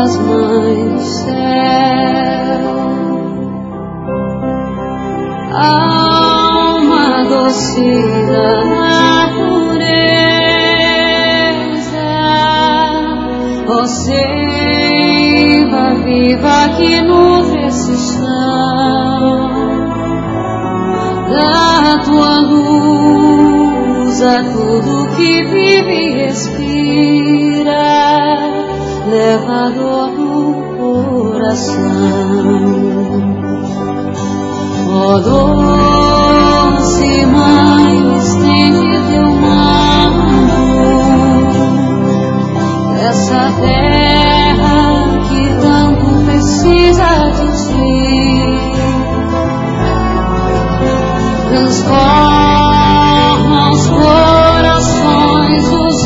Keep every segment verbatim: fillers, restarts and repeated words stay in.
das mães do céu. Alma doce da natureza, ó seiva viva que nutre esse chão, da tua luz a tudo que vive e respira, leva a dor no coração. Ó doce Mãe, estende teu manto, essa terra que tanto precisa de ti. Transforma os corações dos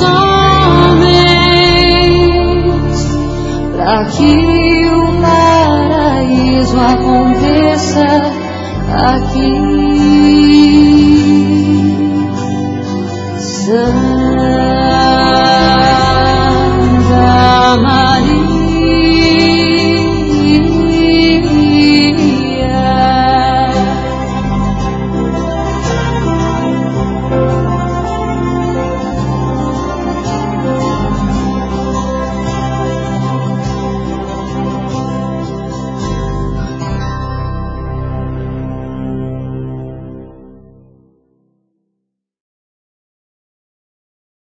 homens, para que o paraíso aconteça aqui. Santa